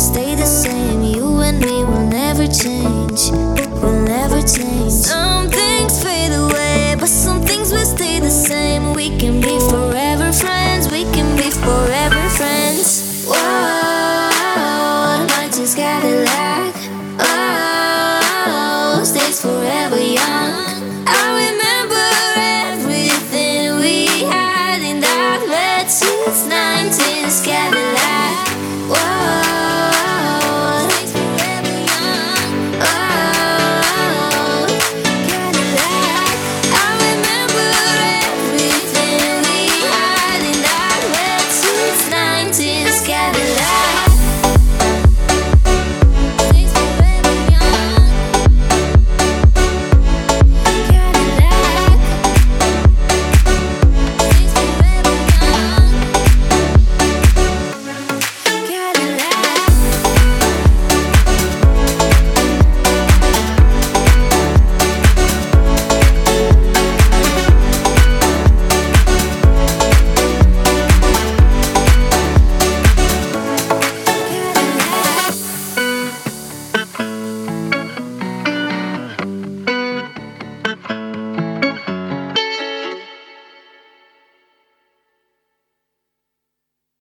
stay the same. You and me will never change, will never change. Some things fade away, but some things will stay the same. We can be forever friends, we can be forever friends. Whoa, I just gotta let